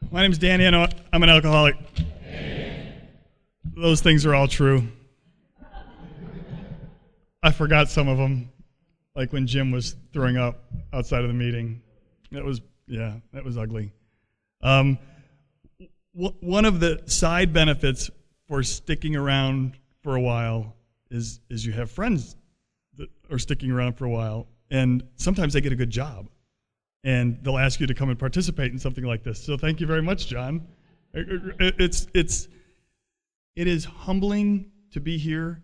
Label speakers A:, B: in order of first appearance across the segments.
A: My name's Danny, and I'm an alcoholic. Those things are all true. I forgot some of them, like when Jim was throwing up outside of the meeting. That was ugly. One of the side benefits for sticking around for a while is you have friends that are sticking around for a while, and sometimes they get a good job, and they'll ask you to come and participate in something like this. So thank you very much, John. It is humbling to be here.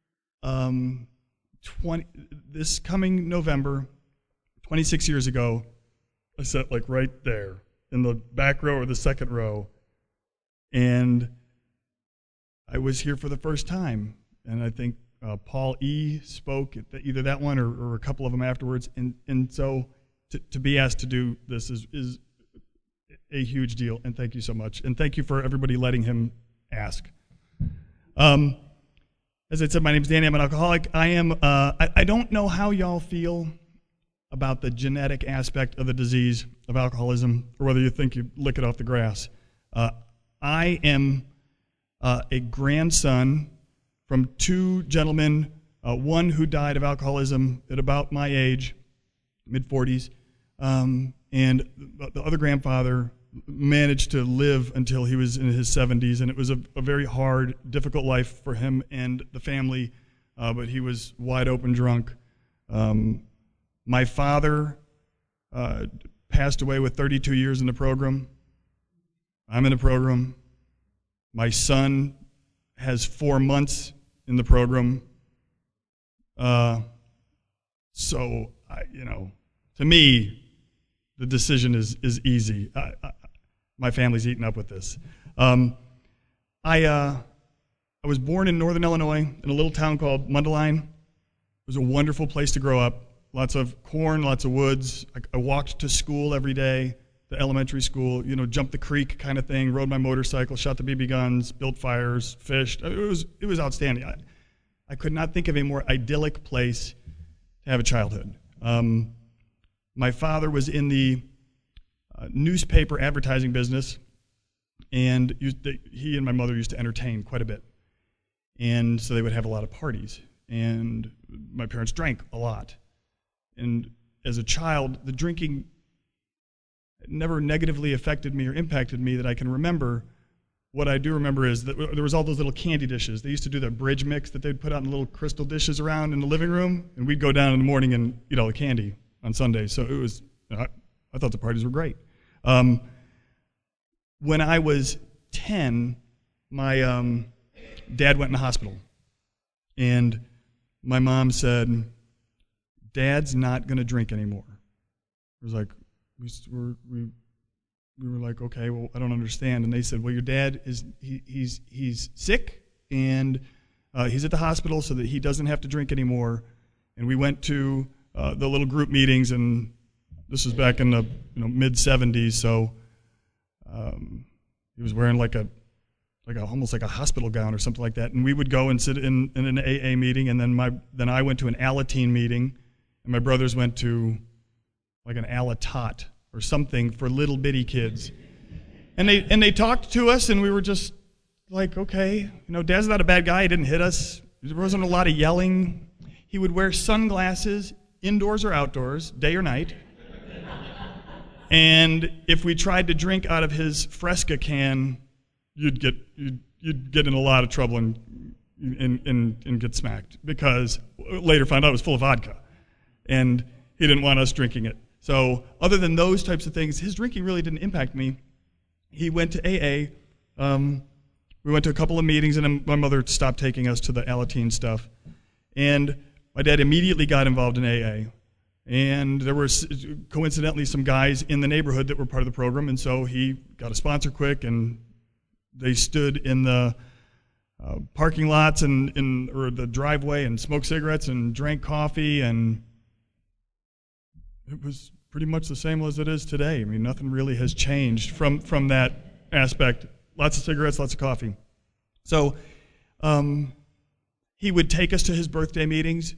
A: This coming November, 26 years ago, I sat like right there in the back row or the second row, and I was here for the first time. And I think Paul E. spoke at either that one or a couple of them afterwards. And so to be asked to do this is a huge deal. And thank you so much. And thank you for everybody letting him ask. As I said, my name is Danny. I'm an alcoholic. I don't know how y'all feel about the genetic aspect of the disease of alcoholism, or whether you think you lick it off the grass. I am a grandson from two gentlemen, one who died of alcoholism at about my age, mid-40s, and the other grandfather managed to live until he was in his 70s, and it was a very hard, difficult life for him and the family, but he was wide open drunk. My father passed away with 32 years in the program. I'm in the program. My son has 4 months in the program. So, to me, the decision is easy. My family's eaten up with this. I was born in northern Illinois in a little town called Mundelein. It was a wonderful place to grow up. Lots of corn, lots of woods. I walked to school every day, the elementary school, jumped the creek kind of thing, rode my motorcycle, shot the BB guns, built fires, fished. It was outstanding. I could not think of a more idyllic place to have a childhood. My father was in the newspaper advertising business, and he and my mother used to entertain quite a bit. And so they would have a lot of parties, and my parents drank a lot. And as a child, the drinking never negatively affected me or impacted me that I can remember. What I do remember is that there was all those little candy dishes. They used to do the bridge mix that they'd put out in little crystal dishes around in the living room, and we'd go down in the morning and eat all the candy on Sundays. So it was, I thought the parties were great. When I was 10, my dad went in the hospital, and my mom said, "Dad's not going to drink anymore." It was like, we were like, okay, well, I don't understand. And they said, well, your dad he's sick, and he's at the hospital so that he doesn't have to drink anymore. And we went to the little group meetings, and this was back in the mid-'70s, so he was wearing almost like a hospital gown or something like that. And we would go and sit in an AA meeting, and then I went to an Alateen meeting, and my brothers went to like an Alatot or something for little bitty kids. And they talked to us, and we were just like, okay, Dad's not a bad guy. He didn't hit us. There wasn't a lot of yelling. He would wear sunglasses, indoors or outdoors, day or night. And if we tried to drink out of his Fresca can, you'd get in a lot of trouble and get smacked, because later found out it was full of vodka, and he didn't want us drinking it. So other than those types of things, his drinking really didn't impact me. He went to AA. We went to a couple of meetings, and then my mother stopped taking us to the Alateen stuff. And my dad immediately got involved in AA. And there were coincidentally some guys in the neighborhood that were part of the program, and so he got a sponsor quick, and they stood in the parking lots or the driveway and smoked cigarettes and drank coffee, and it was pretty much the same as it is today. I mean, nothing really has changed from that aspect. Lots of cigarettes, lots of coffee. So he would take us to his birthday meetings.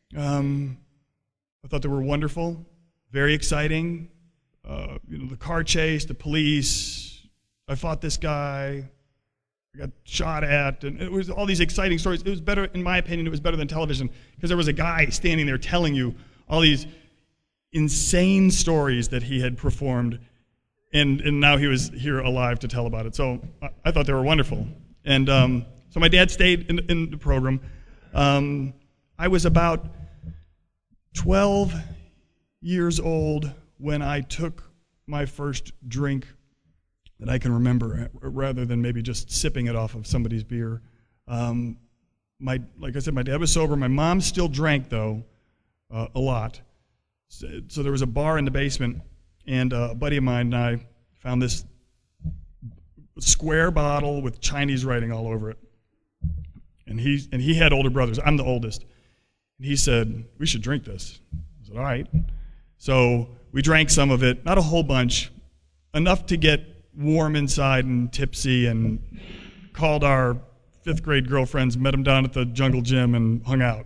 A: I thought they were wonderful, very exciting. The car chase, the police, I fought this guy, I got shot at, and it was all these exciting stories. It was better, in my opinion, it was better than television, because there was a guy standing there telling you all these insane stories that he had performed, and now he was here alive to tell about it. So I thought they were wonderful. And so my dad stayed in the program. I was about 12 years old when I took my first drink that I can remember, rather than maybe just sipping it off of somebody's beer. Like I said, my dad was sober. My mom still drank, though, a lot. So there was a bar in the basement, and a buddy of mine and I found this square bottle with Chinese writing all over it. And he had older brothers. I'm the oldest. And he said, we should drink this. I said, all right. So we drank some of it, not a whole bunch, enough to get warm inside and tipsy, and called our 5th grade girlfriends, met them down at the jungle gym, and hung out.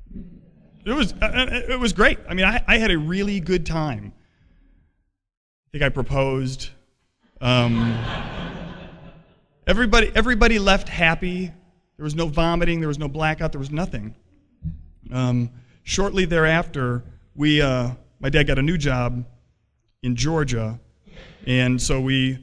A: It was great. I mean, I had a really good time. I think I proposed. Everybody left happy. There was no vomiting. There was no blackout. There was nothing. Shortly thereafter, my dad got a new job in Georgia, and so we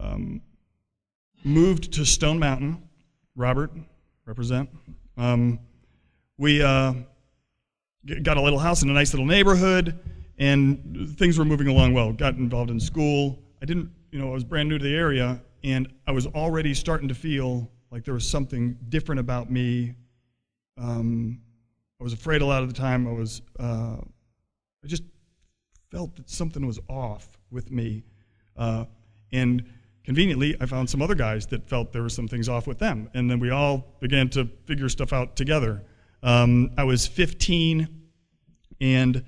A: moved to Stone Mountain. Robert, represent. We got a little house in a nice little neighborhood, and things were moving along well. Got involved in school. I was brand new to the area, and I was already starting to feel like there was something different about me. I was afraid a lot of the time. I just felt that something was off with me. And conveniently, I found some other guys that felt there were some things off with them. And then we all began to figure stuff out together. I was 15, and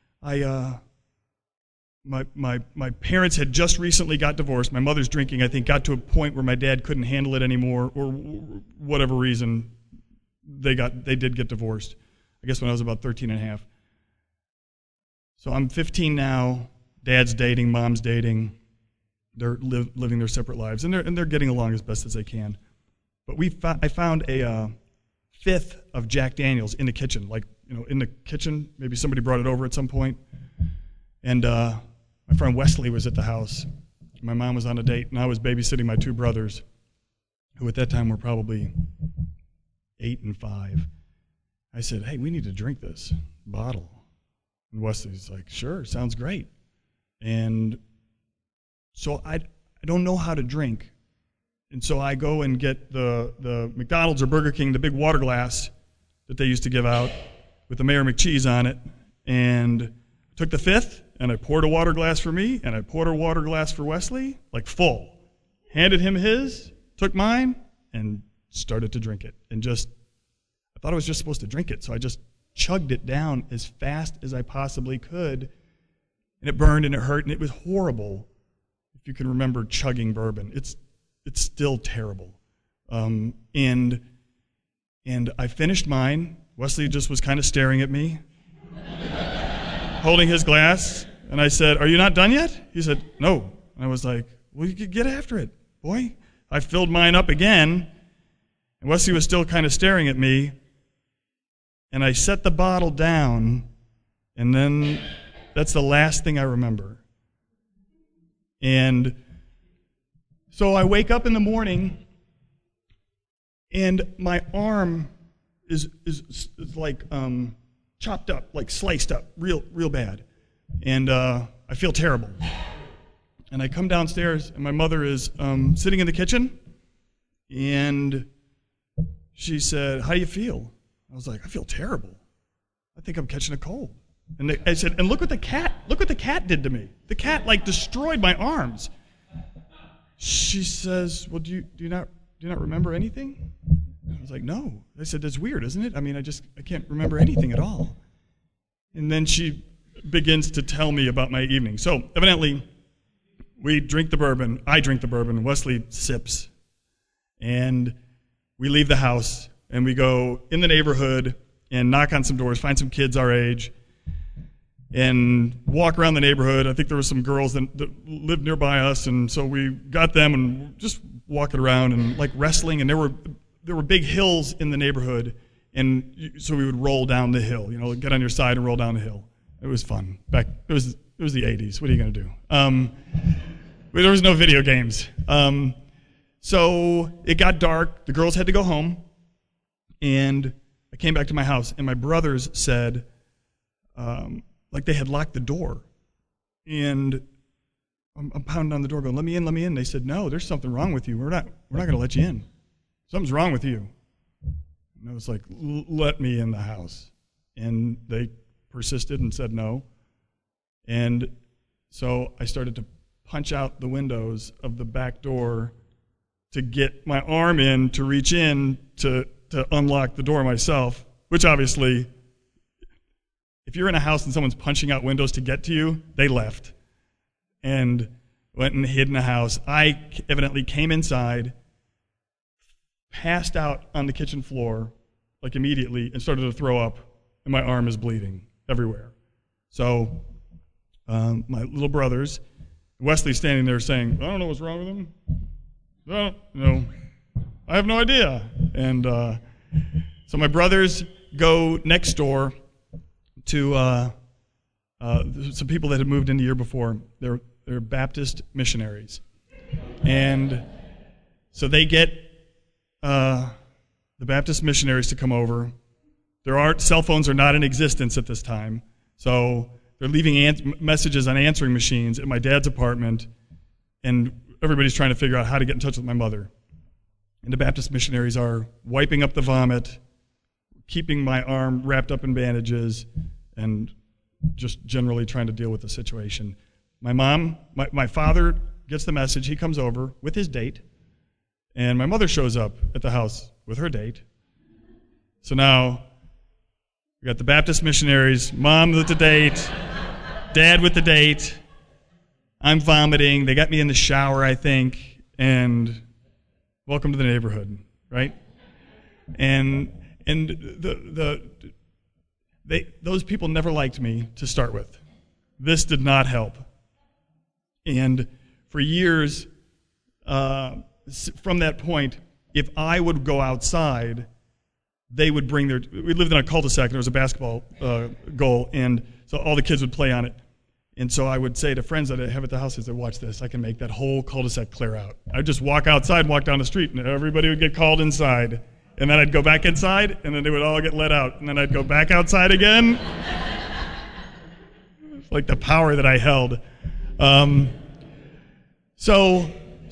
A: my parents had just recently got divorced. My mother's drinking, I think, got to a point where my dad couldn't handle it anymore, or whatever reason, they did get divorced. I guess when I was about 13 and a half. So I'm 15 now. Dad's dating, mom's dating. They're living their separate lives, and they're getting along as best as they can. But I found a fifth of Jack Daniels in the kitchen, in the kitchen. Maybe somebody brought it over at some point. And my friend Wesley was at the house. My mom was on a date, and I was babysitting my 2 brothers, who at that time were probably 8 and 5. I said, hey, we need to drink this bottle. And Wesley's like, sure, sounds great. And so I don't know how to drink. And so I go and get the McDonald's or Burger King, the big water glass that they used to give out with the Mayor McCheese on it, and took the fifth, and I poured a water glass for me, and I poured a water glass for Wesley, like full. Handed him his, took mine, and started to drink it. And I thought I was just supposed to drink it, so I just chugged it down as fast as I possibly could, and it burned and it hurt, and it was horrible. If you can remember chugging bourbon, it's still terrible. And I finished mine. Wesley just was kind of staring at me, holding his glass, and I said, are you not done yet? He said, no. And I was like, well, you could get after it, boy. I filled mine up again, and Wesley was still kind of staring at me, and I set the bottle down, and then that's the last thing I remember. And so I wake up in the morning, and my arm is like chopped up, like sliced up, real bad. And I feel terrible. And I come downstairs, and my mother is sitting in the kitchen, and she said, how do you feel? I was like, I feel terrible. I think I'm catching a cold. And I said, and look what the cat did to me. The cat destroyed my arms. She says, well, do you not remember anything? I was like, no. I said, that's weird, isn't it? I mean, I can't remember anything at all. And then she begins to tell me about my evening. So evidently, we drink the bourbon. I drink the bourbon. Wesley sips. And we leave the house, and we go in the neighborhood and knock on some doors, find some kids our age. and walk around the neighborhood. I think there were some girls that lived nearby us, and so we got them and just walking around and like wrestling. And there were big hills in the neighborhood, and so we would roll down the hill. You know, get on your side and roll down the hill. It was fun. It was the 80s. What are you going to do? There was no video games. So it got dark. The girls had to go home, and I came back to my house, and my brothers said, like they had locked the door. And I'm pounding on the door going, let me in, let me in. They said, no, there's something wrong with you. We're not going to let you in. Something's wrong with you. And I was like, let me in the house. And they persisted and said no. And so I started to punch out the windows of the back door to get my arm in, to reach in, to unlock the door myself, which obviously, if you're in a house and someone's punching out windows to get to you, they left and went and hid in the house. I evidently came inside, passed out on the kitchen floor, like immediately, and started to throw up, and my arm is bleeding everywhere. So my little brothers, Wesley's standing there saying, I don't know what's wrong with him. No, I have no idea. And so my brothers go next door to some people that had moved in the year before. They're Baptist missionaries. And so they get the Baptist missionaries to come over. Cell phones are not in existence at this time. So they're leaving messages on answering machines at my dad's apartment, and everybody's trying to figure out how to get in touch with my mother. And the Baptist missionaries are wiping up the vomit, keeping my arm wrapped up in bandages, and just generally trying to deal with the situation. My father gets the message. He comes over with his date, and my mother shows up at the house with her date. So now we got the Baptist missionaries, mom with the date, dad with the date. I'm vomiting. They got me in the shower, I think, and welcome to the neighborhood, right? And those people never liked me to start with. This did not help. And for years, from that point, if I would go outside, they would bring we lived in a cul-de-sac, and there was a basketball goal, and so all the kids would play on it. And so I would say to friends that I have at the house, I said, watch this, I can make that whole cul-de-sac clear out. I'd just walk outside and walk down the street, and everybody would get called inside. And then I'd go back inside, and then they would all get let out. And then I'd go back outside again. It's like the power that I held. So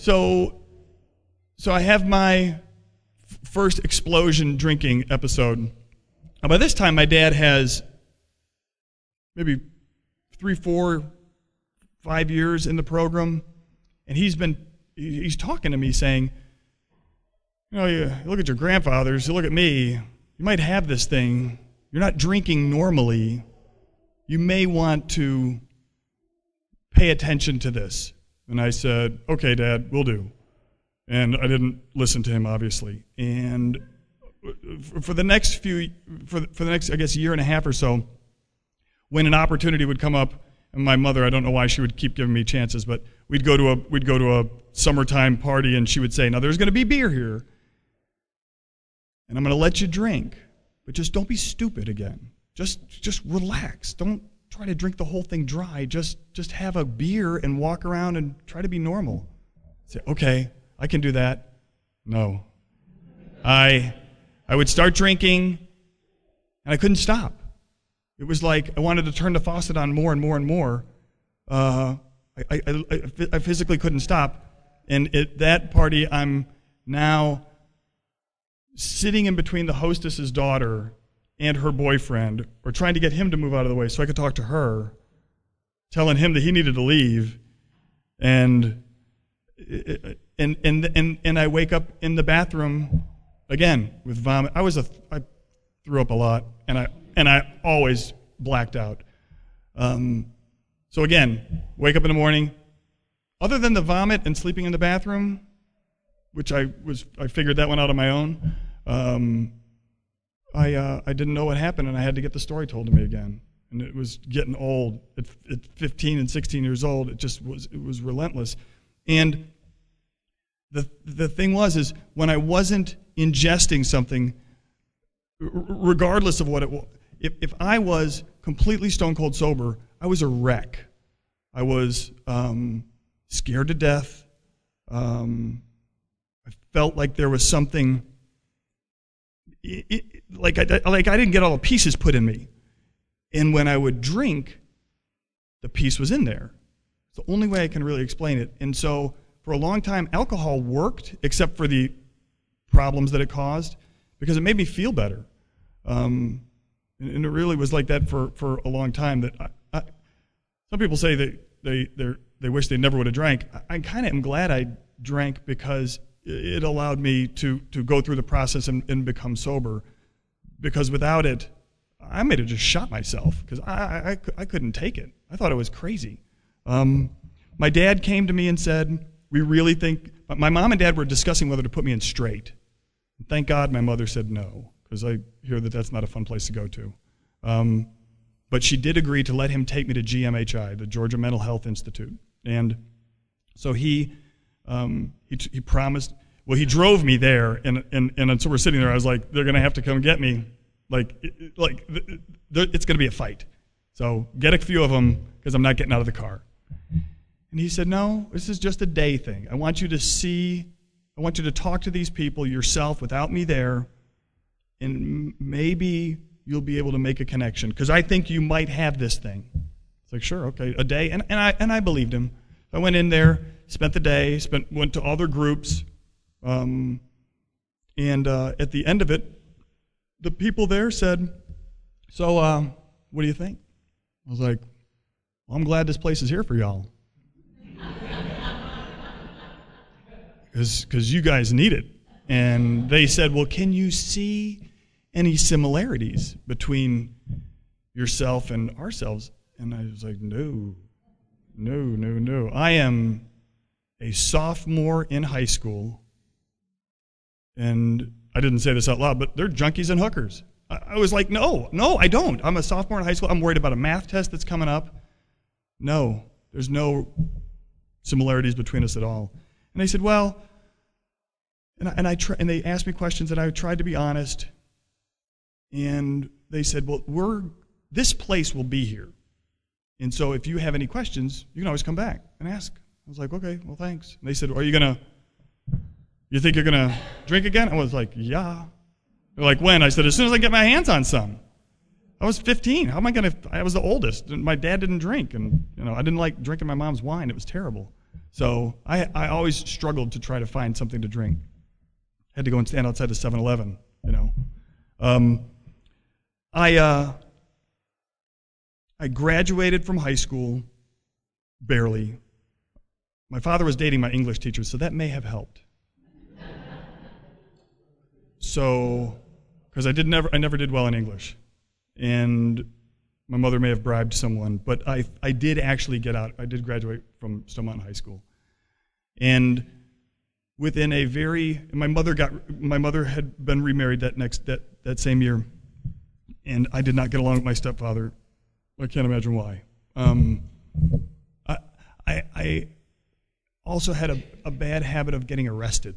A: I have my first explosion drinking episode. By this time, my dad has maybe 3, 4, 5 years in the program, and he's talking to me saying, you know, you look at your grandfathers, you look at me, you might have this thing. You're not drinking normally. You may want to pay attention to this. And I said, okay, Dad, will do. And I didn't listen to him, obviously. And for the next I guess, year and a half or so, when an opportunity would come up, and my mother, I don't know why she would keep giving me chances, but we'd go to a summertime party, and she would say, now there's going to be beer here, and I'm going to let you drink, but just don't be stupid again. Just relax. Don't try to drink the whole thing dry. Just have a beer and walk around and try to be normal. Say, okay, I can do that. No. I would start drinking, and I couldn't stop. It was like I wanted to turn the faucet on more and more and more. I physically couldn't stop. And at that party, I'm now sitting in between the hostess's daughter and her boyfriend, or trying to get him to move out of the way so I could talk to her, telling him that he needed to leave. And I wake up in the bathroom again with vomit. I threw up a lot, and I always blacked out. So again, wake up in the morning. Other than the vomit and sleeping in the bathroom, which I figured that one out on my own. I didn't know what happened, and I had to get the story told to me again. and it was getting old. At 15 and 16 years old, it was relentless. And the thing is when I wasn't ingesting something, regardless of what it was, if I was completely stone cold sober, I was a wreck. I was scared to death. I felt like there was something, like I didn't get all the pieces put in me. And when I would drink, the piece was in there. It's the only way I can really explain it. And so for a long time, alcohol worked, except for the problems that it caused, because it made me feel better. And it really was like that for a long time. That some people say that they wish they never would have drank. I kind of am glad I drank because it allowed me to go through the process and become sober. Because without it, I may have just shot myself because I couldn't take it. I thought it was crazy. My dad came to me and said, we really think, my mom and dad were discussing whether to put me in straight. Thank God my mother said no, because I hear that that's not a fun place to go to. But she did agree to let him take me to GMHI, the Georgia Mental Health Institute. And so he promised, well, he drove me there, and so we're sitting there. I was like, they're going to have to come get me. It's going to be a fight. So get a few of them, because I'm not getting out of the car. And he said, no, this is just a day thing. I want you to talk to these people yourself without me there, and maybe you'll be able to make a connection, because I think you might have this thing. It's like, sure, okay, a day. And I believed him. I went in there, spent the day, went to all their groups, and at the end of it, the people there said, so what do you think? I was like, well, I'm glad this place is here for y'all. Because you guys need it. And they said, well, can you see any similarities between yourself and ourselves? And I was like, no. I am a sophomore in high school, and I didn't say this out loud, but they're junkies and hookers. I was like, no, I don't. I'm a sophomore in high school. I'm worried about a math test that's coming up. No, there's no similarities between us at all. And they said, well, and they asked me questions, and I tried to be honest. And they said, well, this place will be here. And so if you have any questions, you can always come back and ask. I was like, okay, well, thanks. And they said, you think you're going to drink again? I was like, yeah. They're like, when? I said, as soon as I get my hands on some. I was 15. How am I going to? I was the oldest. And my dad didn't drink. And, I didn't like drinking my mom's wine. It was terrible. So I always struggled to try to find something to drink. Had to go and stand outside the 7-Eleven, I graduated from high school, barely. My father was dating my English teacher, so that may have helped. So, because I never did well in English. And my mother may have bribed someone, but I did actually get out. I did graduate from Stone Mountain High School. And within my mother had been remarried that same year, and I did not get along with my stepfather. I can't imagine why. I also had a bad habit of getting arrested.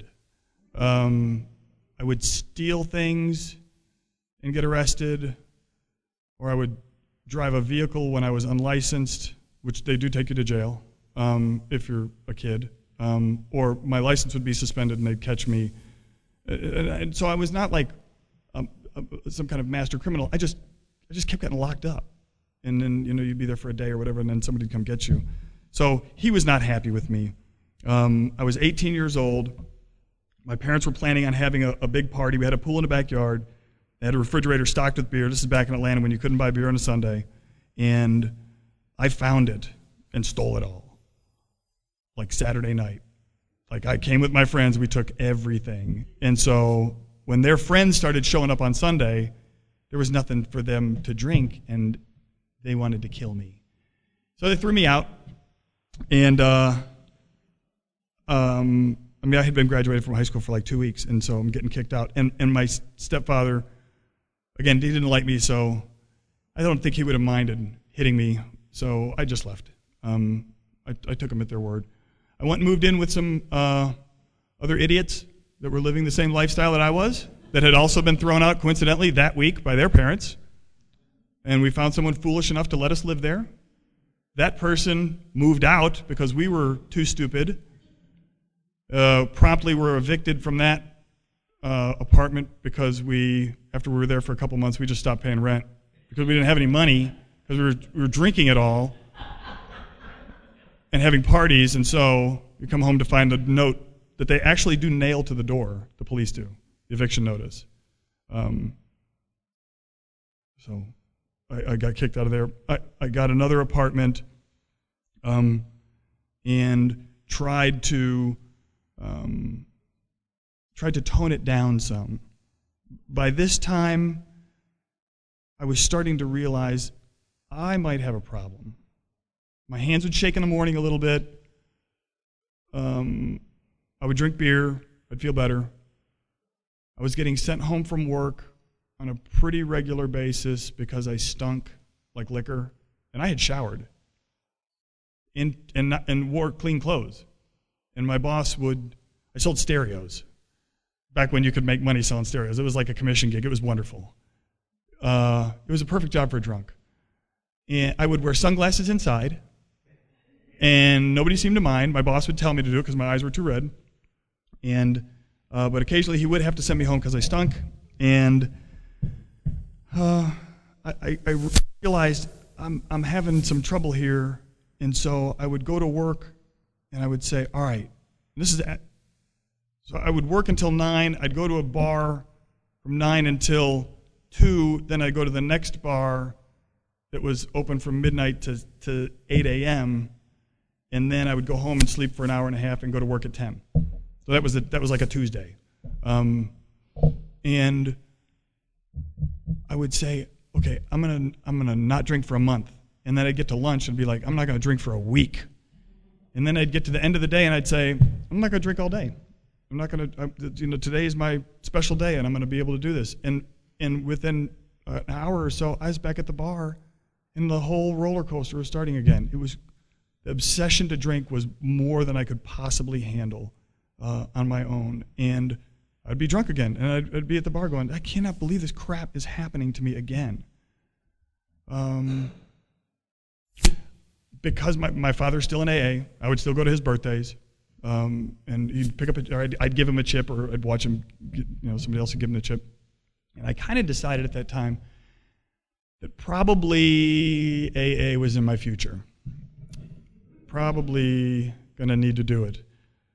A: I would steal things and get arrested, or I would drive a vehicle when I was unlicensed, which they do take you to jail if you're a kid, or my license would be suspended and they'd catch me. And so I was not like some kind of master criminal. I just kept getting locked up. And then, you'd be there for a day or whatever, and then somebody would come get you. So he was not happy with me. I was 18 years old. My parents were planning on having a big party. We had a pool in the backyard. They had a refrigerator stocked with beer. This is back in Atlanta when you couldn't buy beer on a Sunday. And I found it and stole it all. Like Saturday night. Like I came with my friends, we took everything. And so when their friends started showing up on Sunday, there was nothing for them to drink, and they wanted to kill me. So they threw me out, and I had been graduated from high school for like 2 weeks, and so I'm getting kicked out. And my stepfather, again, he didn't like me, so I don't think he would have minded hitting me, so I just left. I took them at their word. I went and moved in with some other idiots that were living the same lifestyle that I was, that had also been thrown out coincidentally that week by their parents. And we found someone foolish enough to let us live there. That person moved out because we were too stupid. Promptly were evicted from that apartment because after we were there for a couple months, we just stopped paying rent because we didn't have any money because we were drinking it all and having parties. And so we come home to find a note that they actually do nail to the door, the police do, the eviction notice. So I got kicked out of there. I got another apartment and tried to tone it down some. By this time, I was starting to realize I might have a problem. My hands would shake in the morning a little bit. I would drink beer. I'd feel better. I was getting sent home from work on a pretty regular basis because I stunk like liquor, and I had showered and wore clean clothes. And my boss I sold stereos back when you could make money selling stereos. It was like a commission gig. It was wonderful. It was a perfect job for a drunk. And I would wear sunglasses inside, and nobody seemed to mind. My boss would tell me to do it because my eyes were too red. But occasionally he would have to send me home because I stunk. And I realized I'm having some trouble here. And so I would go to work, and I would say, all right, so I would work until 9. I'd go to a bar from 9 until 2. Then I'd go to the next bar that was open from midnight to 8 a.m. And then I would go home and sleep for an hour and a half and go to work at 10. So that was like a Tuesday. And I would say, okay, I'm gonna not drink for a month. And then I'd get to lunch and be like, I'm not gonna drink for a week. And then I'd get to the end of the day and I'd say, I'm not gonna drink all day. I'm not gonna, today is my special day and I'm gonna be able to do this. And within an hour or so, I was back at the bar and the whole roller coaster was starting again. The obsession to drink was more than I could possibly handle on my own. And I'd be drunk again, and I'd be at the bar going, I cannot believe this crap is happening to me again. Because my father's still in AA, I would still go to his birthdays, and he'd pick up, or I'd give him a chip, or I'd watch him, somebody else would give him the chip. And I kind of decided at that time that probably AA was in my future. Probably going to need to do it.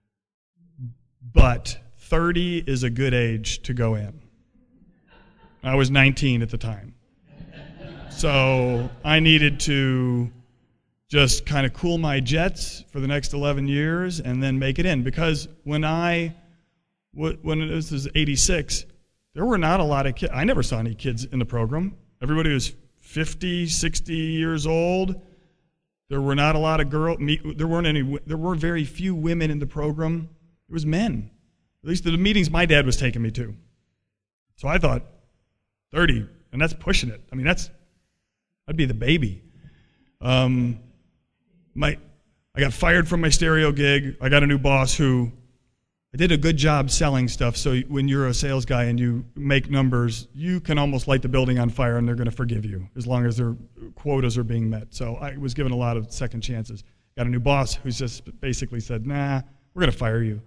A: But 30 is a good age to go in. I was 19 at the time. So I needed to just kind of cool my jets for the next 11 years and then make it in. Because when this was 86, there were not a lot of kids. I never saw any kids in the program. Everybody was 50, 60 years old. There were not a lot of girls. There were very few women in the program. It was men. At least the meetings my dad was taking me to. So I thought, 30, and that's pushing it. I mean, I'd be the baby. I got fired from my stereo gig. I got a new boss who, I did a good job selling stuff, so when you're a sales guy and you make numbers, you can almost light the building on fire and they're going to forgive you as long as their quotas are being met. So I was given a lot of second chances. Got a new boss who just basically said, nah, we're going to fire you.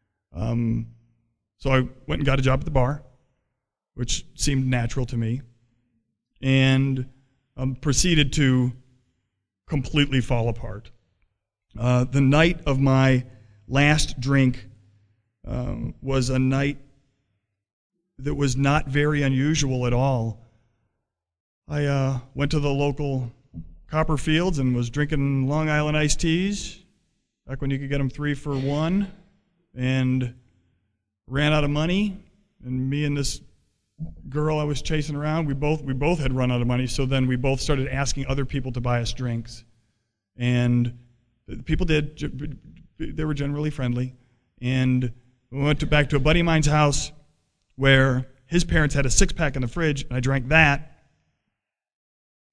A: So I went and got a job at the bar, which seemed natural to me, and proceeded to completely fall apart. The night of my last drink was a night that was not very unusual at all. I went to the local Copperfields and was drinking Long Island iced teas, back when you could get them 3 for $1, and ran out of money. And me and this girl I was chasing around, we both had run out of money, so then we both started asking other people to buy us drinks. And people did. They were generally friendly. And we went back to a buddy of mine's house where his parents had a 6-pack in the fridge, and I drank that.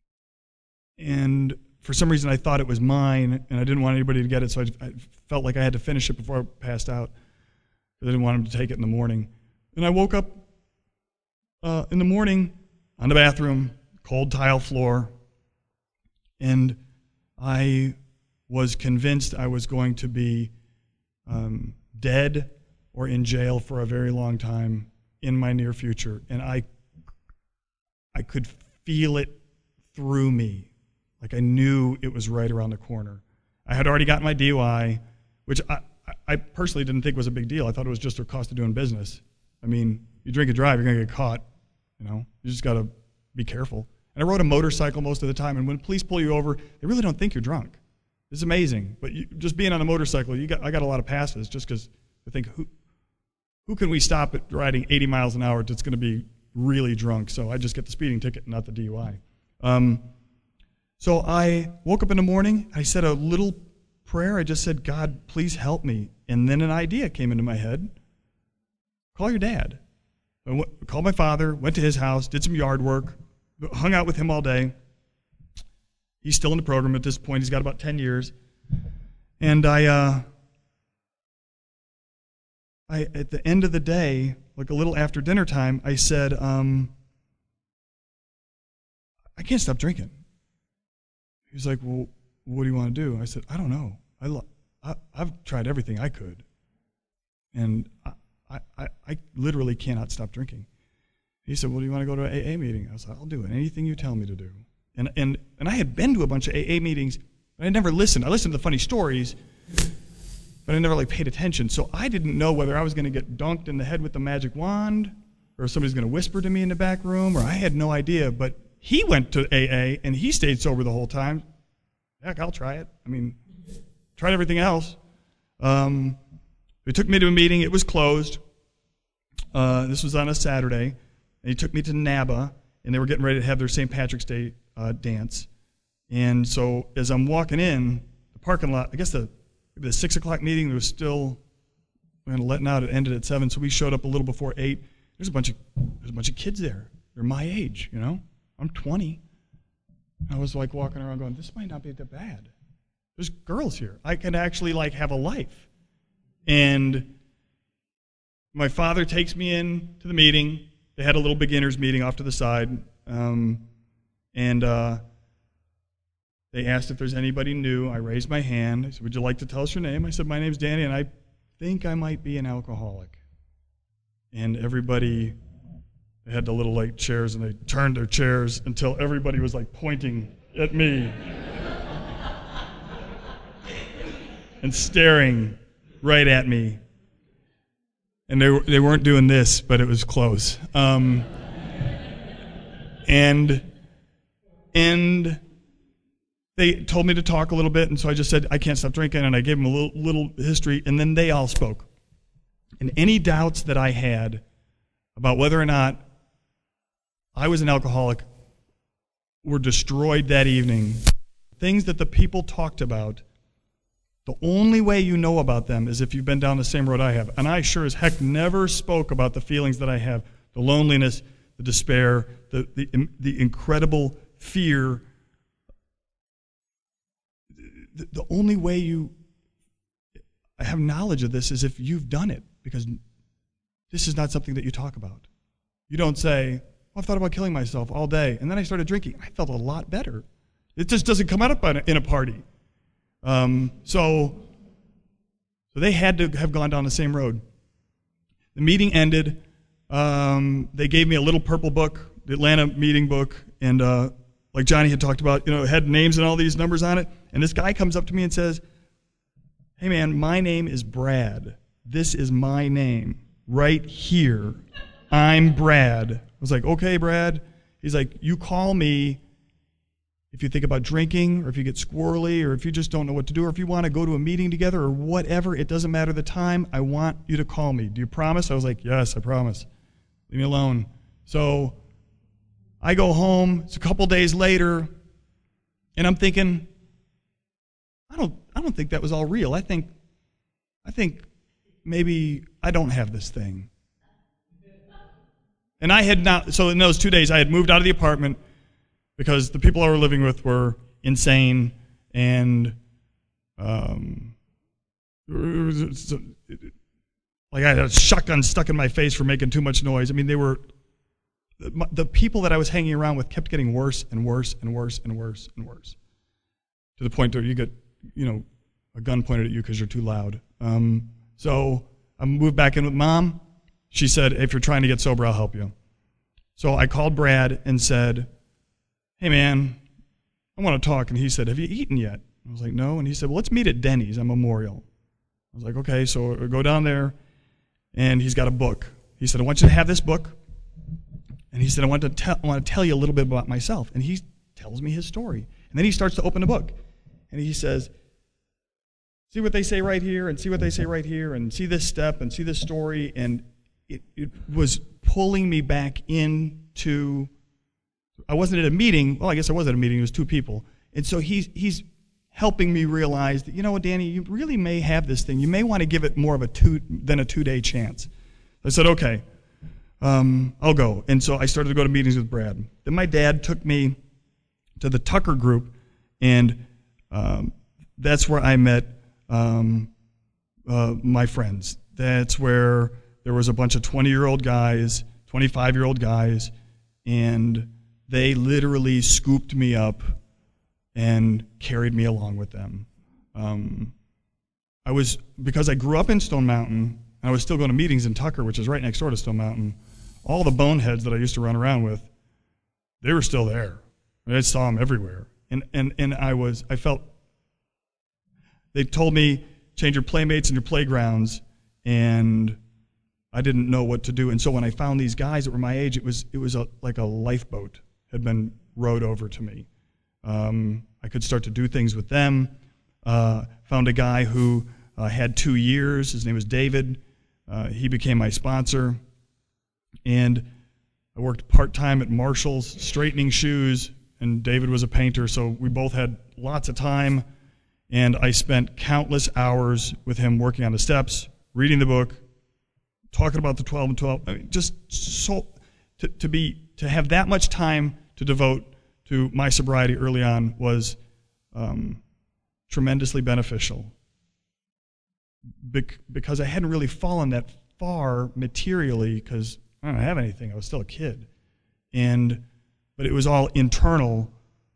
A: And for some reason, I thought it was mine, and I didn't want anybody to get it, so I felt like I had to finish it before I passed out, because I didn't want him to take it in the morning. And I woke up in the morning on the bathroom, cold tile floor, and I was convinced I was going to be dead or in jail for a very long time in my near future. And I could feel it through me. Like I knew it was right around the corner. I had already gotten my DUI, which I personally didn't think was a big deal. I thought it was just a cost of doing business. I mean, you drink and drive, you're going to get caught. You know, you just got to be careful. And I rode a motorcycle most of the time, and when police pull you over, they really don't think you're drunk. It's amazing. But just being on a motorcycle, I got a lot of passes just because I think, who can we stop at riding 80 miles an hour that's going to be really drunk? So I just get the speeding ticket, not the DUI. So I woke up in the morning, I said a little prayer. I just said, God, please help me. And then an idea came into my head. Call your dad. I called my father, went to his house, did some yard work, hung out with him all day. He's still in the program at this point. He's got about 10 years. And I at the end of the day, like a little after dinner time, I said, I can't stop drinking. He's like, well, what do you want to do? I said, I don't know. I've tried everything I could. And I literally cannot stop drinking. He said, well, do you want to go to an AA meeting? I was like, I'll do it. Anything you tell me to do. And I had been to a bunch of AA meetings, but I never listened. I listened to the funny stories, but I never paid attention. So I didn't know whether I was going to get dunked in the head with the magic wand, or somebody's going to whisper to me in the back room, or I had no idea. But he went to AA, and he stayed sober the whole time. Heck, I'll try it. I mean, tried everything else. He took me to a meeting. It was closed. This was on a Saturday. And he took me to NABA, and they were getting ready to have their St. Patrick's Day dance. And so as I'm walking in the parking lot, I guess the 6 o'clock meeting, there was still letting out. It ended at 7, so we showed up a little before 8. There's a bunch of kids there. They're my age, you know. I'm 20. I was walking around going, this might not be that bad. There's girls here. I can actually have a life. And my father takes me in to the meeting. They had a little beginners meeting off to the side. And they asked if there's anybody new. I raised my hand. I said, would you like to tell us your name? I said, my name's Danny, and I think I might be an alcoholic. And everybody, they had the little chairs, and they turned their chairs until everybody was pointing at me and staring right at me. And they weren't doing this, but it was close. And they told me to talk a little bit, and so I just said, I can't stop drinking, and I gave them a little history, and then they all spoke. And any doubts that I had about whether or not I was an alcoholic were destroyed that evening. Things that the people talked about, the only way you know about them is if you've been down the same road I have. And I sure as heck never spoke about the feelings that I have, the loneliness, the despair, the incredible fear. The only way I have knowledge of this is if you've done it, because this is not something that you talk about. You don't say, well, I've thought about killing myself all day, and then I started drinking. I felt a lot better. It just doesn't come out in a party. So they had to have gone down the same road. The meeting ended. They gave me a little purple book, the Atlanta meeting book, and like Johnny had talked about, it had names and all these numbers on it. And this guy comes up to me and says, hey man, my name is Brad. This is my name right here. I'm Brad. I was like, okay, Brad. He's like, you call me if you think about drinking, or if you get squirrely, or if you just don't know what to do, or if you want to go to a meeting together, or whatever. It doesn't matter the time. I want you to call me. Do you promise? I was like, yes, I promise. Leave me alone. So I go home. It's a couple days later, and I'm thinking, I don't think that was all real. I think maybe I don't have this thing. And I had not, so in those 2 days, I had moved out of the apartment because the people I were living with were insane, and like I had a shotgun stuck in my face for making too much noise. I mean, the people that I was hanging around with kept getting worse and worse and worse and worse and worse, to the point where you get, a gun pointed at you because you're too loud. So I moved back in with Mom. She said, if you're trying to get sober, I'll help you. So I called Brad and said, hey man, I want to talk. And he said, have you eaten yet? I was like, no. And he said, well, let's meet at Denny's on Memorial. I was like, okay. So I go down there, and he's got a book. He said, I want you to have this book. And he said, I want to tell you a little bit about myself. And he tells me his story. And then he starts to open the book. And he says, see what they say right here, and see what they say right here, and see this step, and see this story. And it was pulling me back into, I wasn't at a meeting. Well, I guess I was at a meeting. It was two people. And so he's helping me realize that, you know what, Danny, you really may have this thing. You may want to give it more of a 2-day chance. I said, okay, I'll go. And so I started to go to meetings with Brad. Then my dad took me to the Tucker group, and that's where I met my friends. That's where there was a bunch of 20-year-old guys, 25-year-old guys, and they literally scooped me up and carried me along with them. Because I grew up in Stone Mountain, and I was still going to meetings in Tucker, which is right next door to Stone Mountain, all the boneheads that I used to run around with, they were still there. I saw them everywhere. And I felt, they told me, change your playmates and your playgrounds, and I didn't know what to do. And so when I found these guys that were my age, it was like a lifeboat had been rowed over to me. I could start to do things with them. Found a guy who had 2 years. His name was David. He became my sponsor. And I worked part-time at Marshall's, straightening shoes, and David was a painter, so we both had lots of time. And I spent countless hours with him working on the steps, reading the book, talking about the 12 and 12. I mean, just so to have that much time to devote to my sobriety early on was tremendously beneficial, because I hadn't really fallen that far materially, because I don't have anything. I was still a kid, but it was all internal.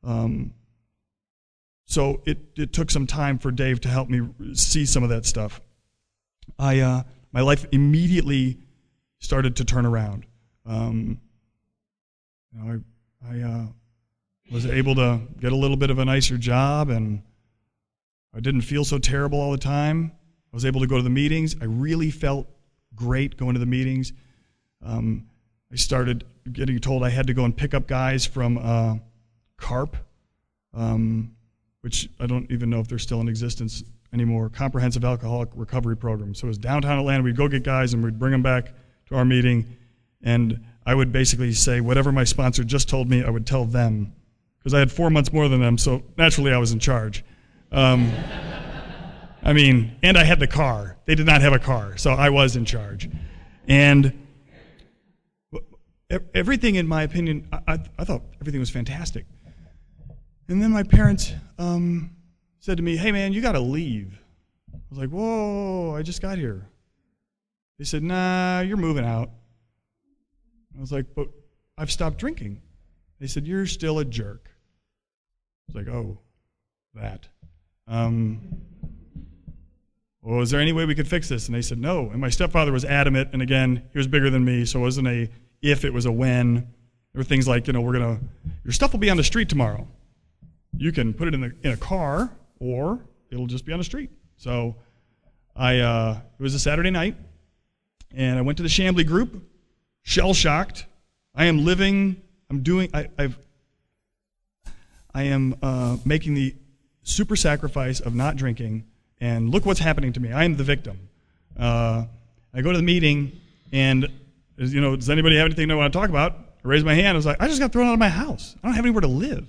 A: So it took some time for Dave to help me see some of that stuff. My life immediately started to turn around. I was able to get a little bit of a nicer job, and I didn't feel so terrible all the time. I was able to go to the meetings. I really felt great going to the meetings. I started getting told I had to go and pick up guys from CARP, which I don't even know if they're still in existence anymore, Comprehensive Alcoholic Recovery Program. So it was downtown Atlanta. We'd go get guys, and we'd bring them back to our meeting, and I would basically say whatever my sponsor just told me, I would tell them, because I had 4 months more than them, so naturally I was in charge. And I had the car. They did not have a car, so I was in charge. And everything, in my opinion, I thought everything was fantastic. And then my parents said to me, hey man, you got to leave. I was like, whoa, I just got here. They said, nah, you're moving out. I was like, but I've stopped drinking. They said, you're still a jerk. I was like, oh, that. Well, is there any way we could fix this? And they said, no. And my stepfather was adamant, and again, he was bigger than me, so it wasn't a if, it was a when. There were things like, your stuff will be on the street tomorrow. You can put it in a car, or it'll just be on the street. So it was a Saturday night, and I went to the Chambly group, shell-shocked. I am making the super sacrifice of not drinking, and look what's happening to me. I am the victim. I go to the meeting, and does anybody have anything they want to talk about? I raised my hand. I was like, I just got thrown out of my house. I don't have anywhere to live.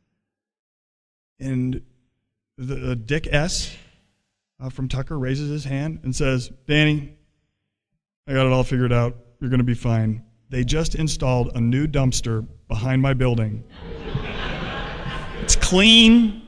A: And the Dick S. From Tucker raises his hand and says, Danny, I got it all figured out. You're going to be fine. They just installed a new dumpster behind my building. It's clean.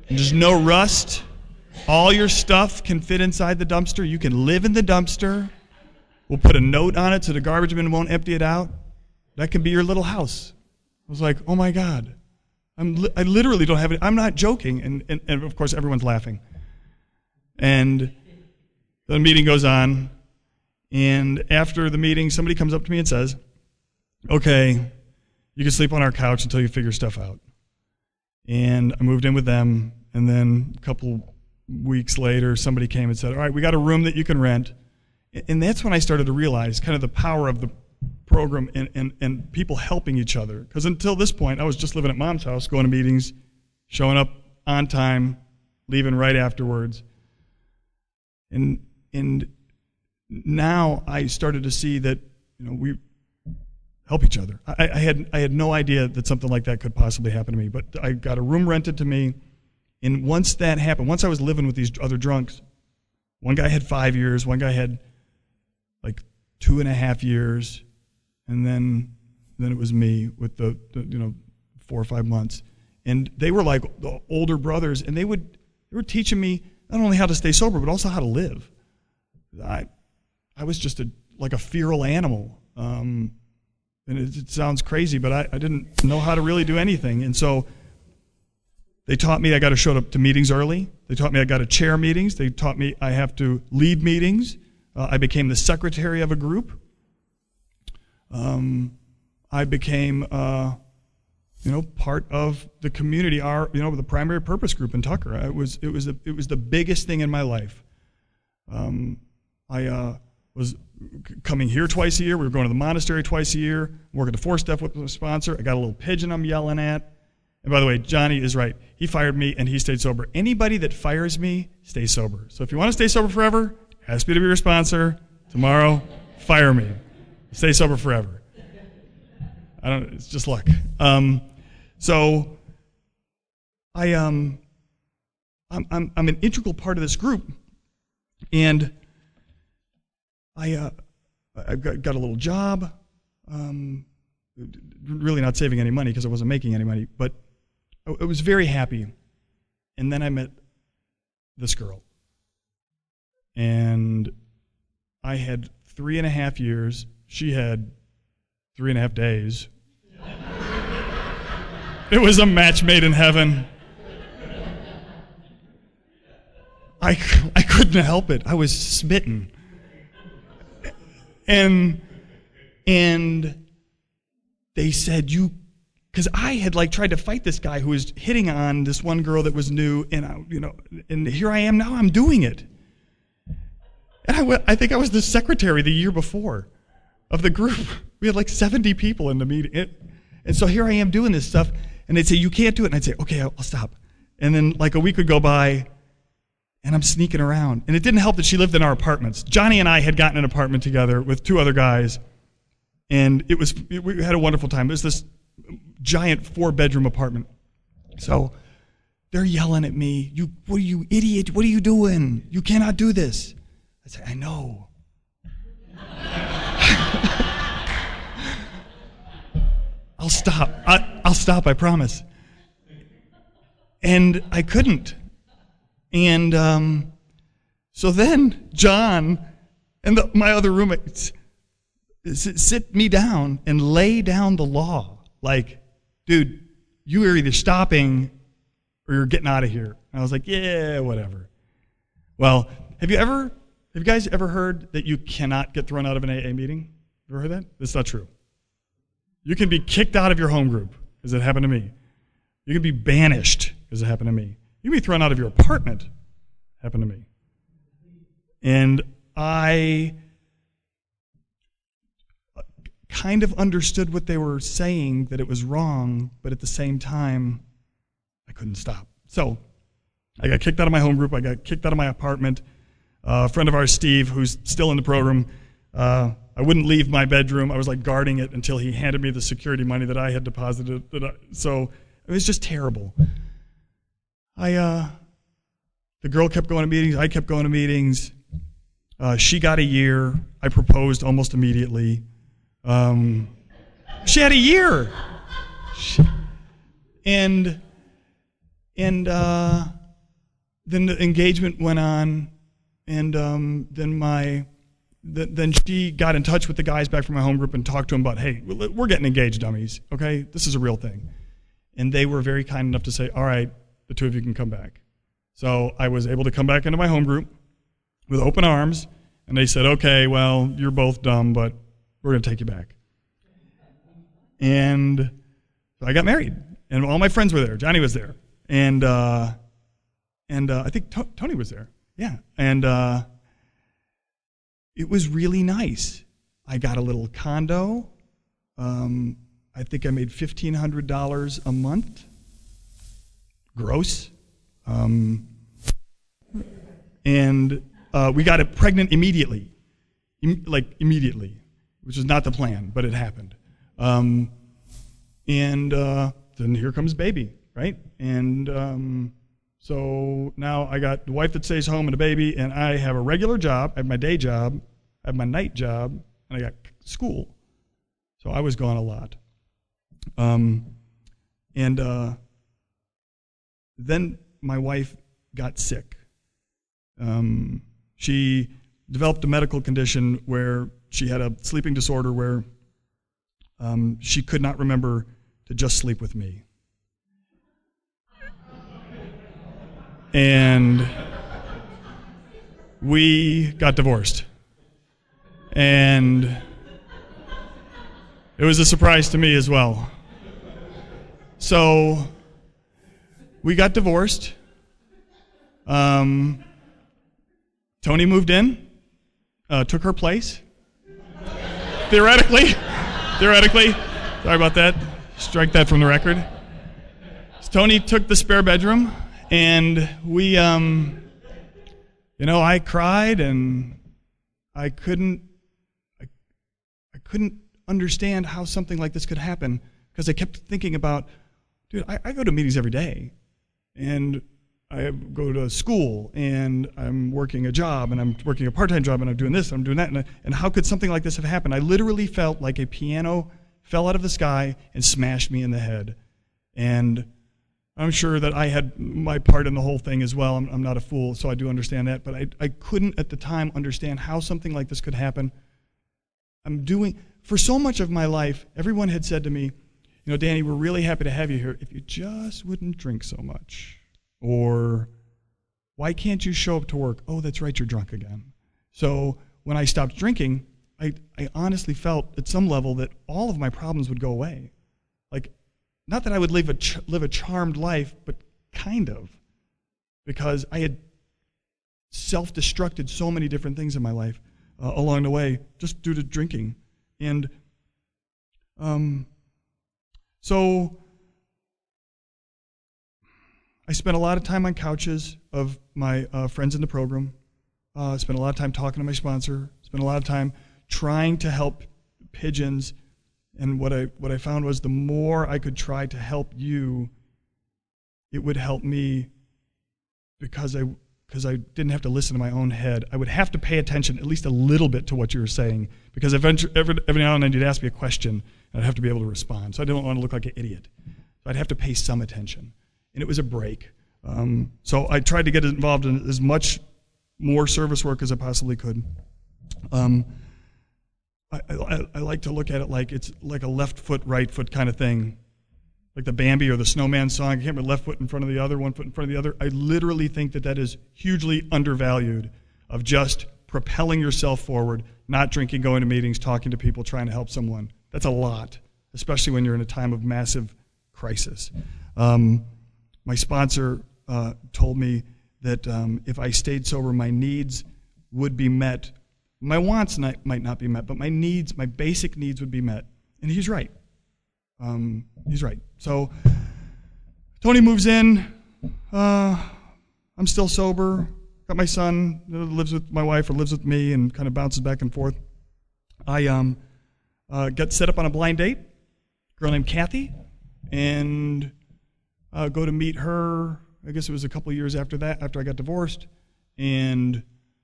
A: There's no rust. All your stuff can fit inside the dumpster. You can live in the dumpster. We'll put a note on it so the garbage bin won't empty it out. That can be your little house. I was like, oh my God. I literally don't have it. I'm not joking. And of course, everyone's laughing. And the meeting goes on. And after the meeting, somebody comes up to me and says, okay, you can sleep on our couch until you figure stuff out. And I moved in with them. And then a couple weeks later, somebody came and said, all right, we got a room that you can rent. And that's when I started to realize kind of the power of the program and people helping each other. Because until this point, I was just living at Mom's house, going to meetings, showing up on time, leaving right afterwards. And now I started to see that, we help each other. I had no idea that something like that could possibly happen to me, but I got a room rented to me. And once that happened, once I was living with these other drunks, one guy had 5 years, one guy had like 2.5 years, and then it was me with the 4 or 5 months. And they were like the older brothers, and they were teaching me not only how to stay sober, but also how to live. I was just like a feral animal. And it sounds crazy, but I didn't know how to really do anything. And so they taught me I got to show up to meetings early. They taught me I got to chair meetings. They taught me I have to lead meetings. I became the secretary of a group. I became, part of the community. The primary purpose group in Tucker. It was the biggest thing in my life. I was coming here twice a year. We were going to the monastery twice a year. Working the 4-step with the sponsor. I got a little pigeon I'm yelling at. And by the way, Johnny is right. He fired me and he stayed sober. Anybody that fires me stays sober. So if you want to stay sober forever, ask me to be your sponsor. Tomorrow, fire me. Stay sober forever. It's just luck. So I'm an integral part of this group, and I've got a little job. Really not saving any money because I wasn't making any money, but I was very happy. And then I met this girl, and I had 3.5 years. She had 3.5 days. It was a match made in heaven. I couldn't help it. I was smitten. And they said, because I had tried to fight this guy who was hitting on this one girl that was new, and here I am now. I'm doing it. And I think I was the secretary the year before of the group. We had 70 people in the meeting. And so here I am doing this stuff, and they'd say, you can't do it. And I'd say, okay, I'll stop. And then a week would go by, and I'm sneaking around. And it didn't help that she lived in our apartments. Johnny and I had gotten an apartment together with 2 other guys, and we had a wonderful time. It was this giant 4-bedroom apartment. So they're yelling at me, you idiot, what are you doing? You cannot do this. I say, I know. I'll stop. I'll stop, I promise. And I couldn't. And so then John and my other roommates sit me down and lay down the law. Dude, you are either stopping or you're getting out of here. And I was like, yeah, whatever. Well, have you guys ever heard that you cannot get thrown out of an AA meeting? Ever heard that? That's not true. You can be kicked out of your home group, as it happened to me. You can be banished, as it happened to me. You can be thrown out of your apartment, happened to me. And I kind of understood what they were saying, that it was wrong, but at the same time, I couldn't stop. So I got kicked out of my home group. I got kicked out of my apartment. A friend of ours, Steve, who's still in the program, I wouldn't leave my bedroom. I was guarding it until he handed me the security money that I had deposited. So it was just terrible. The girl kept going to meetings. I kept going to meetings. She got a year. I proposed almost immediately. She had a year. And And then the engagement went on, and then she got in touch with the guys back from my home group and talked to them about, hey, we're getting engaged, dummies, okay? This is a real thing. And they were very kind enough to say, all right, the two of you can come back. So I was able to come back into my home group with open arms, and they said, okay, well, you're both dumb, but we're going to take you back. And so I got married, and all my friends were there. Johnny was there, and I think Tony was there. Yeah, and it was really nice. I got a little condo. I think I made $1,500 a month, gross. And we got it pregnant immediately, immediately, which is not the plan, but it happened. And then here comes baby, right? And so now I got the wife that stays home and a baby, and I have a regular job. I have my day job, I have my night job, and I got school. So I was gone a lot. Then my wife got sick. She developed a medical condition where she had a sleeping disorder where she could not remember to just sleep with me. And we got divorced. And it was a surprise to me as well. So we got divorced. Tony moved in, took her place. Theoretically. Sorry about that. Strike that from the record. So Tony took the spare bedroom, and we, I cried, and I couldn't understand how something like this could happen, because I kept thinking about, dude, I go to meetings every day, and I go to school, and I'm working a job, and I'm working a part-time job, and I'm doing this, and I'm doing that, and how could something like this have happened? I literally felt like a piano fell out of the sky and smashed me in the head. And I'm sure that I had my part in the whole thing as well. I'm not a fool, so I do understand that, but I couldn't at the time understand how something like this could happen. For so much of my life, everyone had said to me, Danny, we're really happy to have you here if you just wouldn't drink so much. Or, why can't you show up to work? Oh, that's right, you're drunk again. So when I stopped drinking, I honestly felt at some level that all of my problems would go away. Not that I would live a charmed life, but kind of. Because I had self-destructed so many different things in my life along the way, just due to drinking. And so I spent a lot of time on couches of my friends in the program. Spent a lot of time talking to my sponsor. Spent a lot of time trying to help pigeons. And what I found was the more I could try to help you, it would help me because I didn't have to listen to my own head. I would have to pay attention at least a little bit to what you were saying, because every now and then you'd ask me a question, and I'd have to be able to respond. So I didn't want to look like an idiot. So I'd have to pay some attention. And it was a break. So I tried to get involved in as much more service work as I possibly could. I like to look at it like it's like a left foot, right foot kind of thing. Like the Bambi or the Snowman song. I can't remember, left foot in front of the other, one foot in front of the other. I literally think that is hugely undervalued, of just propelling yourself forward, not drinking, going to meetings, talking to people, trying to help someone. That's a lot, especially when you're in a time of massive crisis. My sponsor told me that if I stayed sober, my needs would be met. My wants might not be met, but my needs, my basic needs would be met. And he's right. He's right. So Tony moves in. I'm still sober. Got my son that lives with my wife or lives with me and kind of bounces back and forth. I got set up on a blind date, a girl named Kathy, and go to meet her. I guess it was a couple of years after that, after I got divorced, and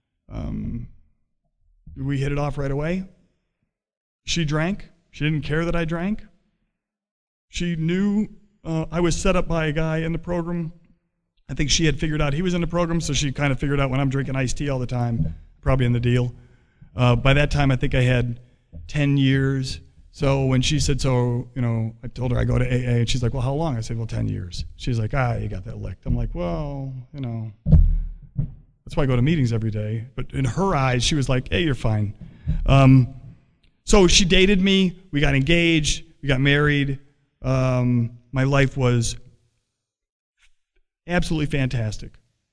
A: we hit it off right away. She drank. She didn't care that I drank. She knew I was set up by a guy in the program I think she had figured out he was in the program, so she kind of figured out when I'm drinking iced tea all the time, probably in the deal. By that time, I think I had 10 years. So when she said, I told her I go to AA, and she's like, well, how long? I said, well, 10 years. She's like, you got that licked. I'm like, well, that's why I go to meetings every day. But in her eyes, she was like, hey, you're fine. So she dated me. We got engaged. We got married. My life was absolutely fantastic.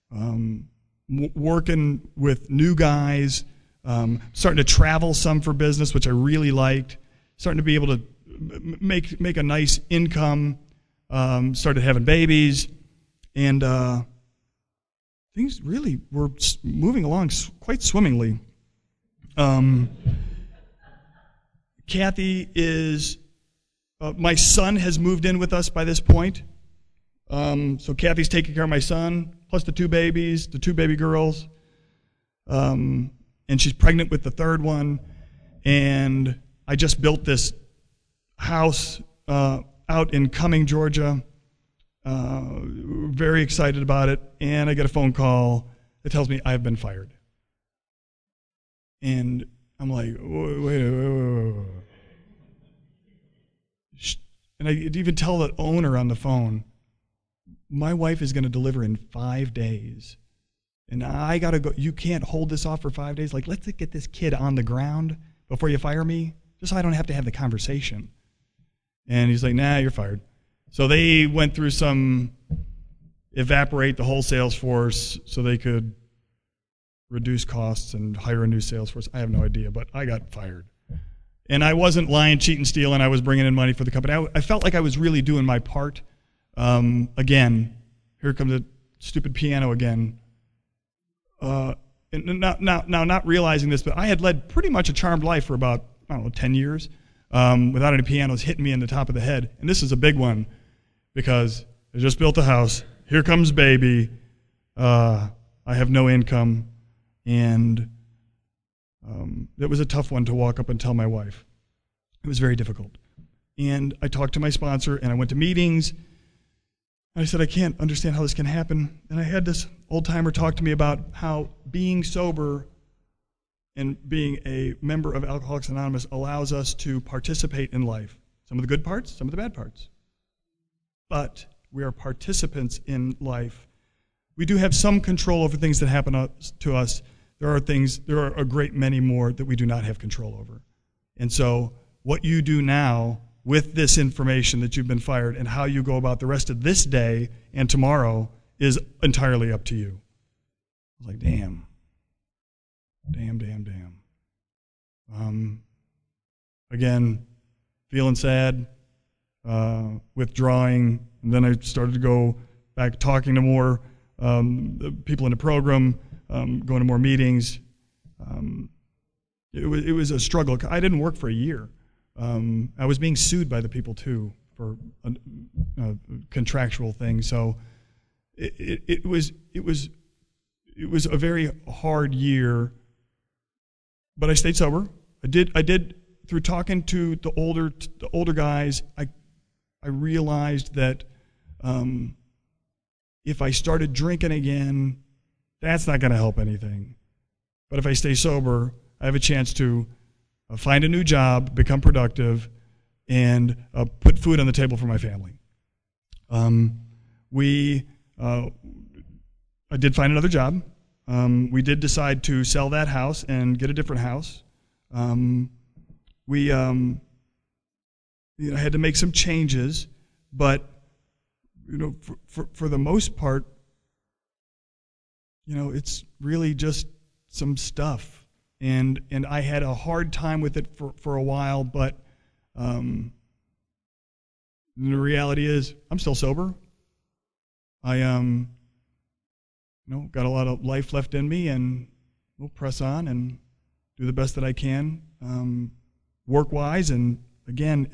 A: Working with new guys, starting to travel some for business, which I really liked, starting to be able to make a nice income, started having babies, and things really were moving along quite swimmingly. Kathy is, my son has moved in with us by this point. So Kathy's taking care of my son, plus the two babies, the two baby girls. And she's pregnant with the third one. And I just built this house out in Cumming, Georgia. Very excited about it. And I get a phone call that tells me I've been fired. And I'm like, wait. And I even tell the owner on the phone, my wife is going to deliver in 5 days. And I got to go. You can't hold this off for 5 days. Like, let's get this kid on the ground before you fire me, just so I don't have to have the conversation. And he's like, nah, you're fired. So they went through some evaporate the whole sales force so they could reduce costs and hire a new sales force. I have no idea, but I got fired. And I wasn't lying, cheating, stealing. I was bringing in money for the company. I felt like I was really doing my part. Again, here comes the stupid piano again. And now, not realizing this, but I had led pretty much a charmed life for about, 10 years, without any pianos hitting me in the top of the head. And this is a big one because I just built a house. Here comes baby. I have no income. And it was a tough one to walk up and tell my wife. It was very difficult. And I talked to my sponsor, and I went to meetings. And I said, I can't understand how this can happen. And I had this old-timer talk to me about how being sober and being a member of Alcoholics Anonymous allows us to participate in life. Some of the good parts, some of the bad parts. But we are participants in life. We do have some control over things that happen to us. There are a great many more that we do not have control over. And so what you do now with this information that you've been fired and how you go about the rest of this day and tomorrow is entirely up to you. I was like, damn. Again, feeling sad, withdrawing, and then I started to go back talking to more people in the program, going to more meetings. It was a struggle. I didn't work for a year. I was being sued by the people too for a contractual thing. So it was a very hard year, but I stayed sober. I did through talking to the older guys. I realized that if I started drinking again, that's not going to help anything. But if I stay sober, I have a chance to find a new job, become productive, and put food on the table for my family. I did find another job. We did decide to sell that house and get a different house. We had to make some changes, but for the most part, it's really just some stuff. And I had a hard time with it for a while, but the reality is I'm still sober. I got a lot of life left in me, and we'll press on and do the best that I can, work-wise. And again,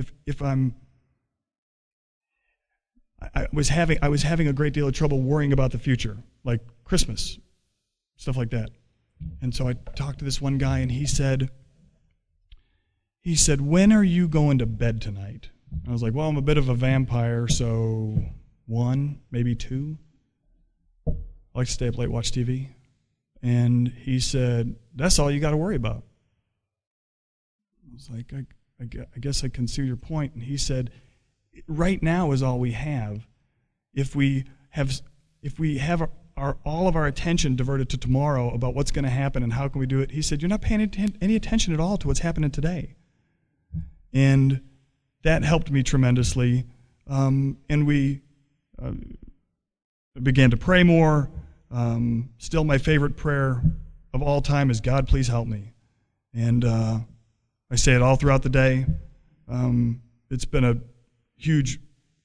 A: I was having a great deal of trouble worrying about the future, like Christmas, stuff like that. And so I talked to this one guy, and he said, when are you going to bed tonight? I was like, well, I'm a bit of a vampire, so 1, maybe 2. I like to stay up late, watch TV. And he said, that's all you got to worry about. I was like, I guess I can see your point. And he said, right now is all we have. If we have all of our attention diverted to tomorrow about what's going to happen and how can we do it, he said, you're not paying any attention at all to what's happening today. And that helped me tremendously. And we began to pray more. Still my favorite prayer of all time is, God, please help me. And I say it all throughout the day. It's been a huge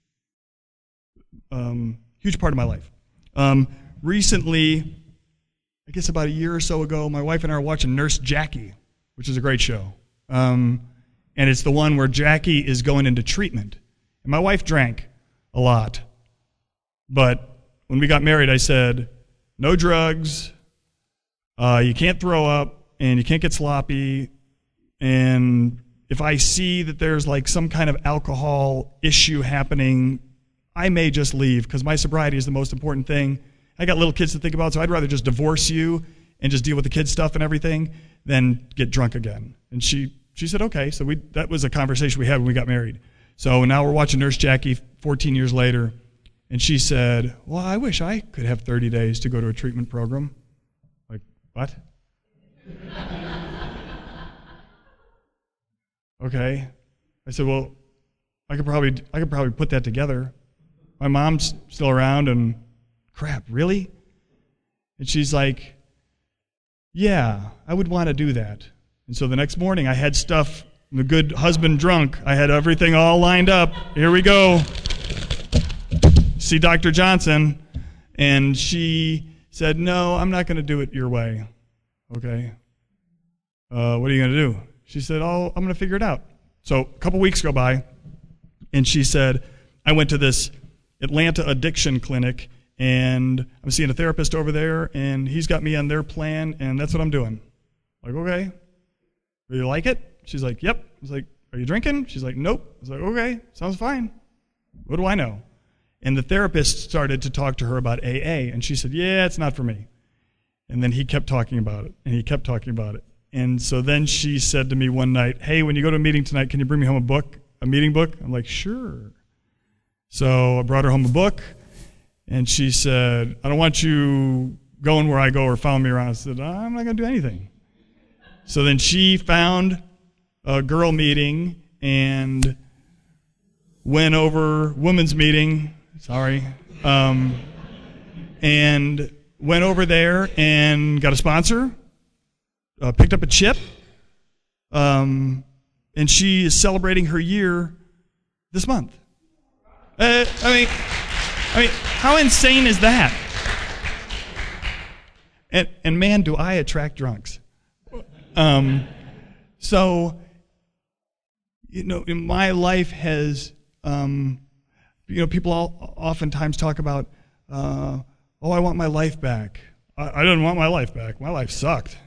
A: part of my life. Recently, I guess about a year or so ago, my wife and I are watching Nurse Jackie, which is a great show. And it's the one where Jackie is going into treatment. And my wife drank a lot. But when we got married, I said, no drugs, you can't throw up, and you can't get sloppy. And if I see that there's like some kind of alcohol issue happening, I may just leave, because my sobriety is the most important thing. I got little kids to think about, so I'd rather just divorce you and just deal with the kids' stuff and everything than get drunk again. And she said, okay. So that was a conversation we had when we got married. So now we're watching Nurse Jackie 14 years later, and she said, well, I wish I could have 30 days to go to a treatment program. Like, what? Okay. I said, well, I could probably put that together. My mom's still around, and crap, really? And she's like, yeah, I would want to do that. And so the next morning I had stuff, the good husband drunk, I had everything all lined up. Here we go. See Dr. Johnson. And she said, no, I'm not going to do it your way. Okay. What are you going to do? She said, oh, I'm going to figure it out. So a couple weeks go by, and she said, I went to this Atlanta addiction clinic, and I'm seeing a therapist over there, and he's got me on their plan, and that's what I'm doing. Like, okay. Do you like it? She's like, yep. I was like, are you drinking? She's like, nope. I was like, okay, sounds fine. What do I know? And the therapist started to talk to her about AA, and she said, yeah, it's not for me. And then he kept talking about it, and he kept talking about it. And so then she said to me one night, hey, when you go to a meeting tonight, can you bring me home a meeting book? I'm like, sure. So I brought her home a book, and she said, I don't want you going where I go or following me around. I said, I'm not going to do anything. So then she found a girl meeting and went over women's meeting, and went over there and got a sponsor, picked up a chip, and she is celebrating her year this month. I mean, how insane is that? And man, do I attract drunks. So, my life has, people oftentimes talk about, I want my life back. I didn't want my life back. My life sucked.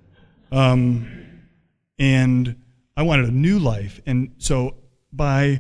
A: And I wanted a new life. And so by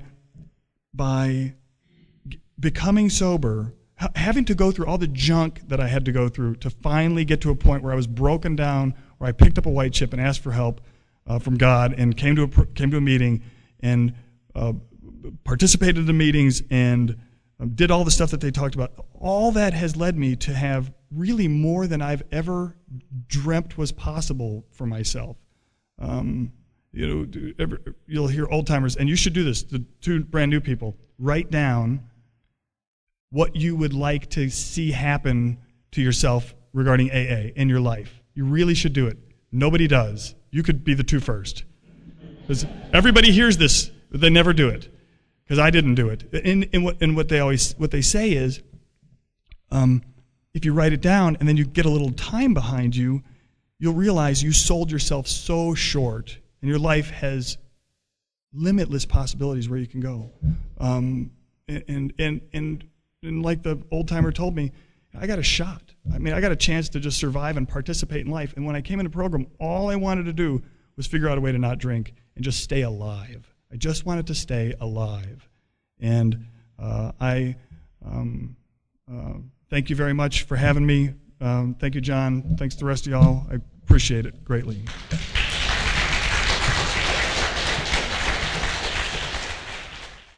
A: becoming sober, having to go through all the junk that I had to go through to finally get to a point where I was broken down, where I picked up a white chip and asked for help from God, and came to a meeting and participated in the meetings and did all the stuff that they talked about. All that has led me to have really more than I've ever dreamt was possible for myself. You'll hear old timers, and you should do this, the two brand new people, write down what you would like to see happen to yourself regarding AA in your life. You really should do it. Nobody does. You could be the two first. Because everybody hears this, but they never do it. Because I didn't do it. And what they say is, if you write it down and then you get a little time behind you, you'll realize you sold yourself so short, and your life has limitless possibilities where you can go. And like the old timer told me, I got a shot. I mean, I got a chance to just survive and participate in life. And when I came into the program, all I wanted to do was figure out a way to not drink and just stay alive. I just wanted to stay alive. And I Thank you very much for having me. Thank you, John. Thanks to the rest of y'all. I appreciate it greatly.